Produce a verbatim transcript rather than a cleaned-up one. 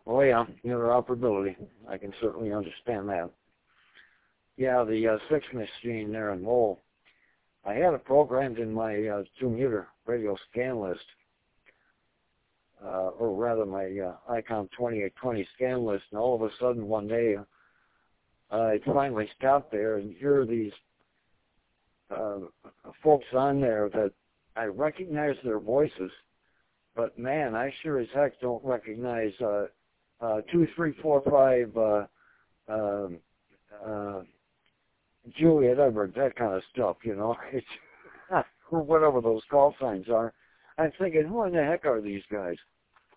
Oh yeah, interoperability. I can certainly understand that. Yeah, the uh, six machine there in Lowell. I had it programmed in my uh, two-meter radio scan list, uh, or rather my uh, ICOM twenty-eight twenty scan list, and all of a sudden one day uh, it finally stopped there, and here are these uh, folks on there that I recognize their voices, but man, I sure as heck don't recognize uh, uh, two, three, four, five, uh, um, uh, Juliet Edwards, that kind of stuff, you know, it's, or whatever those call signs are. I'm thinking, who in the heck are these guys?